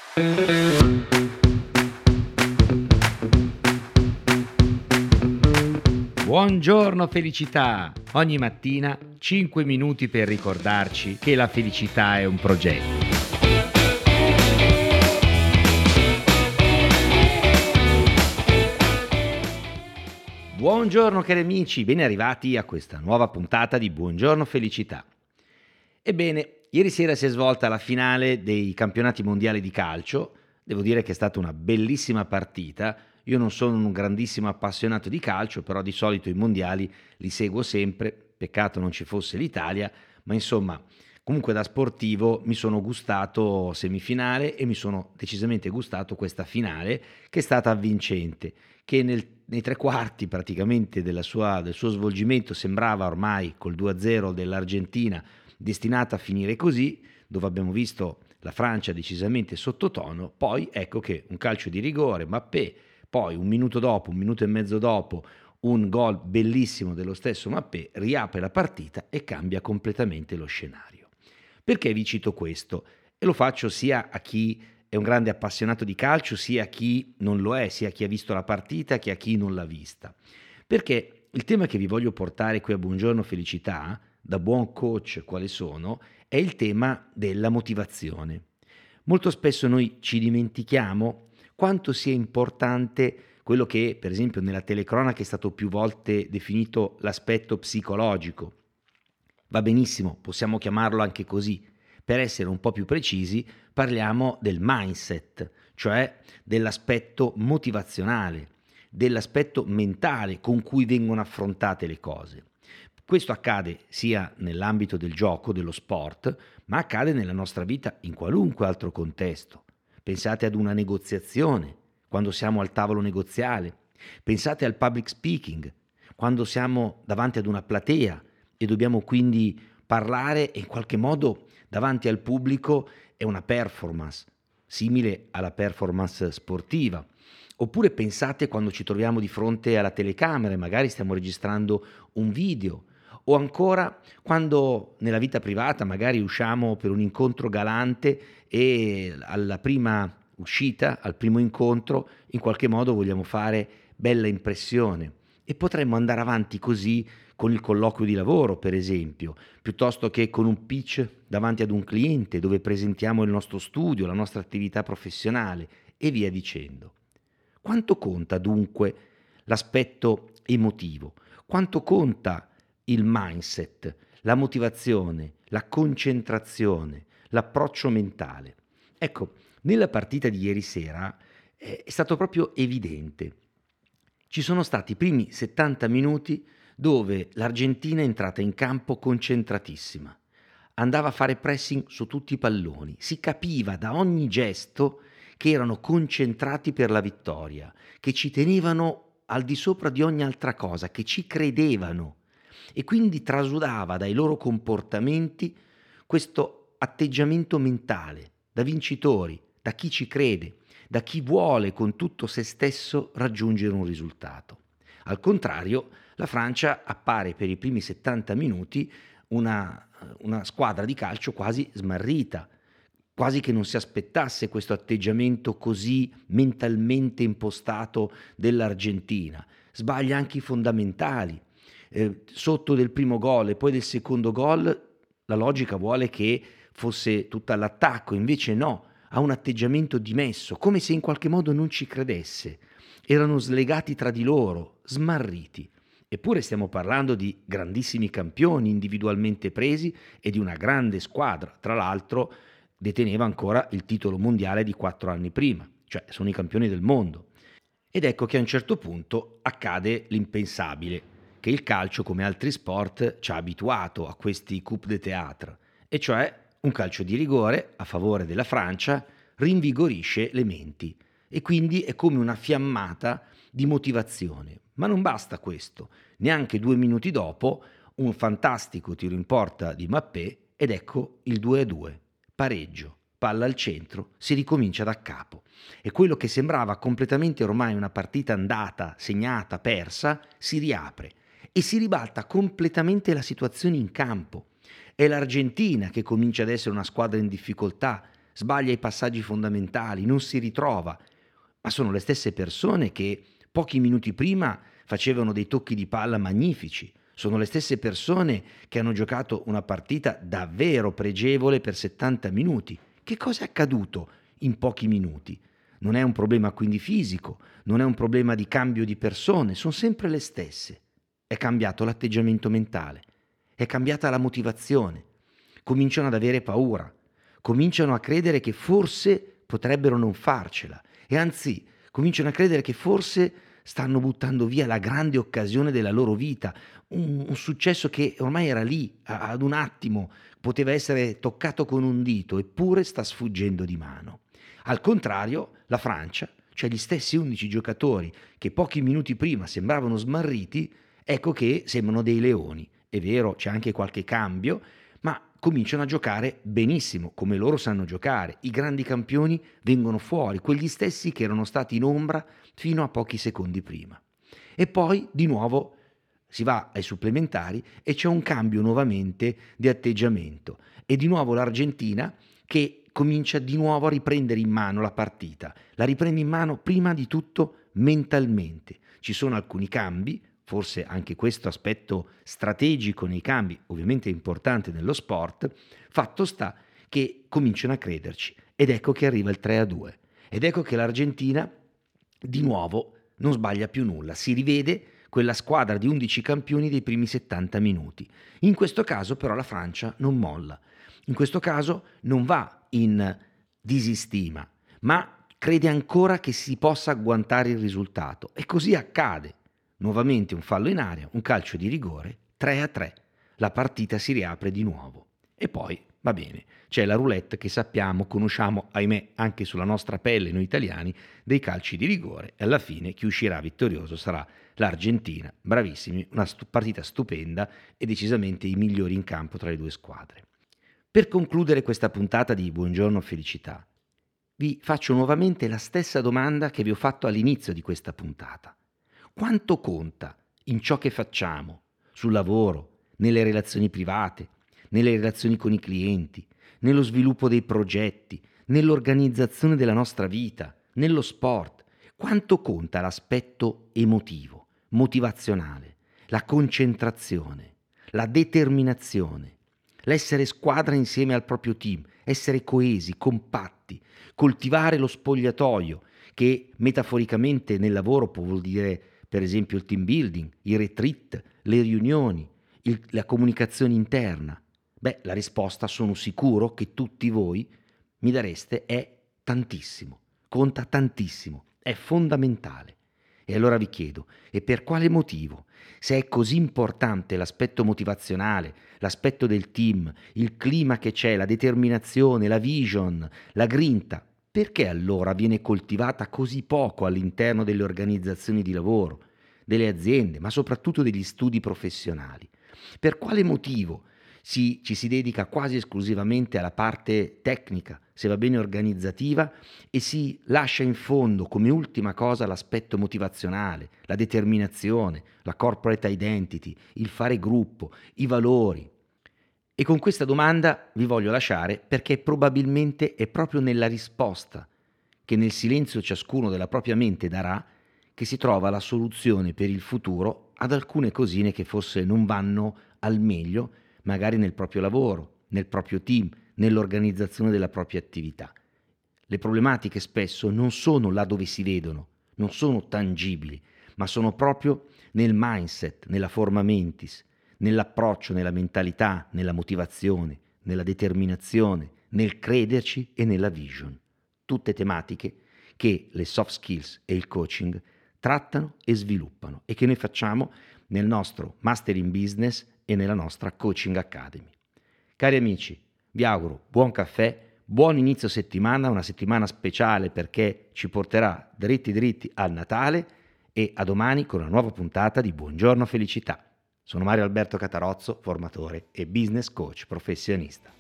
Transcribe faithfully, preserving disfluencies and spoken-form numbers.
Buongiorno felicità! Ogni mattina cinque minuti per ricordarci che la felicità è un progetto. Buongiorno cari amici, ben arrivati a questa nuova puntata di Buongiorno Felicità. Ebbene, ieri sera si è svolta la finale dei campionati mondiali di calcio. Devo dire che è stata una bellissima partita. Io non sono un grandissimo appassionato di calcio, però di solito i mondiali li seguo sempre. Peccato non ci fosse l'Italia, ma insomma, comunque da sportivo mi sono gustato semifinale e mi sono decisamente gustato questa finale che è stata avvincente, che nel, nei tre quarti praticamente della sua, del suo svolgimento sembrava ormai col due a zero dell'Argentina destinata a finire così, dove abbiamo visto la Francia decisamente sottotono. Poi ecco che un calcio di rigore, Mbappé, poi un minuto dopo, un minuto e mezzo dopo, un gol bellissimo dello stesso Mbappé riapre la partita e cambia completamente lo scenario. Perché vi cito questo? E lo faccio sia a chi è un grande appassionato di calcio, sia a chi non lo è, sia a chi ha visto la partita, che a chi non l'ha vista. Perché il tema che vi voglio portare qui a Buongiorno Felicità, da buon coach quale sono, è il tema della motivazione. Molto spesso noi ci dimentichiamo quanto sia importante quello che, per esempio, nella telecronaca è stato più volte definito l'aspetto psicologico. Va benissimo, possiamo chiamarlo anche così. Per essere un po' più precisi, parliamo del mindset, cioè dell'aspetto motivazionale, dell'aspetto mentale con cui vengono affrontate le cose. Questo accade sia nell'ambito del gioco, dello sport, ma accade nella nostra vita in qualunque altro contesto. Pensate ad una negoziazione, quando siamo al tavolo negoziale. Pensate al public speaking, quando siamo davanti ad una platea e dobbiamo quindi parlare e in qualche modo davanti al pubblico è una performance, simile alla performance sportiva. Oppure pensate quando ci troviamo di fronte alla telecamera e magari stiamo registrando un video, o ancora quando nella vita privata magari usciamo per un incontro galante e alla prima uscita, al primo incontro, in qualche modo vogliamo fare bella impressione e potremmo andare avanti così con il colloquio di lavoro, per esempio, piuttosto che con un pitch davanti ad un cliente dove presentiamo il nostro studio, la nostra attività professionale e via dicendo. Quanto conta dunque l'aspetto emotivo? Quanto conta il mindset, la motivazione, la concentrazione, l'approccio mentale? Ecco, nella partita di ieri sera eh, è stato proprio evidente. Ci sono stati i primi settanta minuti dove l'Argentina è entrata in campo concentratissima. Andava a fare pressing su tutti i palloni, si capiva da ogni gesto che erano concentrati per la vittoria, che ci tenevano al di sopra di ogni altra cosa, che ci credevano e quindi trasudava dai loro comportamenti questo atteggiamento mentale da vincitori, da chi ci crede, da chi vuole con tutto se stesso raggiungere un risultato. Al contrario, la Francia appare per i primi settanta minuti una, una squadra di calcio quasi smarrita, quasi che non si aspettasse questo atteggiamento così mentalmente impostato dell'Argentina. Sbaglia anche i fondamentali. Eh, sotto del primo gol e poi del secondo gol, la logica vuole che fosse tutta all'attacco, invece no, ha un atteggiamento dimesso, come se in qualche modo non ci credesse. Erano slegati tra di loro, smarriti. Eppure stiamo parlando di grandissimi campioni individualmente presi e di una grande squadra, tra l'altro deteneva ancora il titolo mondiale di quattro anni prima, cioè sono i campioni del mondo. Ed ecco che a un certo punto accade l'impensabile, che il calcio, come altri sport, ci ha abituato a questi coup de théâtre, e cioè un calcio di rigore a favore della Francia rinvigorisce le menti e quindi è come una fiammata di motivazione. Ma non basta questo, neanche due minuti dopo un fantastico tiro in porta di Mbappé ed ecco il due a due, pareggio, palla al centro, si ricomincia da capo e quello che sembrava completamente ormai una partita andata, segnata, persa, si riapre e si ribalta completamente la situazione in campo. È l'Argentina che comincia ad essere una squadra in difficoltà, sbaglia i passaggi fondamentali, non si ritrova, ma sono le stesse persone che pochi minuti prima facevano dei tocchi di palla magnifici, sono le stesse persone che hanno giocato una partita davvero pregevole per settanta minuti. Che cosa è accaduto in pochi minuti? Non è un problema quindi fisico, non è un problema di cambio di persone, sono sempre le stesse. È cambiato l'atteggiamento mentale, è cambiata la motivazione, cominciano ad avere paura, cominciano a credere che forse potrebbero non farcela e anzi cominciano a credere che forse stanno buttando via la grande occasione della loro vita, un, un successo che ormai era lì, a- ad un attimo, poteva essere toccato con un dito, eppure sta sfuggendo di mano. Al contrario, la Francia, cioè gli stessi undici giocatori che pochi minuti prima sembravano smarriti, ecco che sembrano dei leoni. È vero, c'è anche qualche cambio, ma cominciano a giocare benissimo, come loro sanno giocare. I grandi campioni vengono fuori, quegli stessi che erano stati in ombra fino a pochi secondi prima. E poi di nuovo si va ai supplementari e c'è un cambio nuovamente di atteggiamento. E di nuovo l'Argentina che comincia di nuovo a riprendere in mano la partita. La riprende in mano prima di tutto mentalmente. Ci sono alcuni cambi, forse anche questo aspetto strategico nei cambi, ovviamente importante nello sport, fatto sta che cominciano a crederci ed ecco che arriva il tre a due ed ecco che l'Argentina di nuovo non sbaglia più nulla, si rivede quella squadra di undici campioni dei primi settanta minuti. In questo caso però la Francia non molla, in questo caso non va in disistima, ma crede ancora che si possa agguantare il risultato e così accade. Nuovamente un fallo in aria, un calcio di rigore, tre a tre. La partita si riapre di nuovo. E poi, va bene, c'è la roulette che sappiamo, conosciamo, ahimè, anche sulla nostra pelle noi italiani, dei calci di rigore e alla fine chi uscirà vittorioso sarà l'Argentina. Bravissimi, una stu- partita stupenda e decisamente i migliori in campo tra le due squadre. Per concludere questa puntata di Buongiorno Felicità, vi faccio nuovamente la stessa domanda che vi ho fatto all'inizio di questa puntata. Quanto conta in ciò che facciamo, sul lavoro, nelle relazioni private, nelle relazioni con i clienti, nello sviluppo dei progetti, nell'organizzazione della nostra vita, nello sport? Quanto conta l'aspetto emotivo, motivazionale, la concentrazione, la determinazione, l'essere squadra insieme al proprio team, essere coesi, compatti, coltivare lo spogliatoio, che metaforicamente nel lavoro può vuol dire per esempio il team building, i retreat, le riunioni, il- la comunicazione interna? Beh, la risposta sono sicuro che tutti voi mi dareste è tantissimo, conta tantissimo, è fondamentale. E allora vi chiedo, e per quale motivo? Se è così importante l'aspetto motivazionale, l'aspetto del team, il clima che c'è, la determinazione, la vision, la grinta, perché allora viene coltivata così poco all'interno delle organizzazioni di lavoro, delle aziende, ma soprattutto degli studi professionali? Per quale motivo si- ci si dedica quasi esclusivamente alla parte tecnica, se va bene organizzativa, e si lascia in fondo come ultima cosa l'aspetto motivazionale, la determinazione, la corporate identity, il fare gruppo, i valori? E con questa domanda vi voglio lasciare perché probabilmente è proprio nella risposta che nel silenzio ciascuno della propria mente darà che si trova la soluzione per il futuro ad alcune cosine che forse non vanno al meglio, magari nel proprio lavoro, nel proprio team, nell'organizzazione della propria attività. Le problematiche spesso non sono là dove si vedono, non sono tangibili, ma sono proprio nel mindset, nella forma mentis, nell'approccio, nella mentalità, nella motivazione, nella determinazione, nel crederci e nella vision. Tutte tematiche che le soft skills e il coaching trattano e sviluppano e che noi facciamo nel nostro Master in Business e nella nostra Coaching Academy. Cari amici, vi auguro buon caffè, buon inizio settimana, una settimana speciale perché ci porterà dritti dritti al Natale e a domani con una nuova puntata di Buongiorno Felicità. Sono Mario Alberto Catarozzo, formatore e business coach professionista.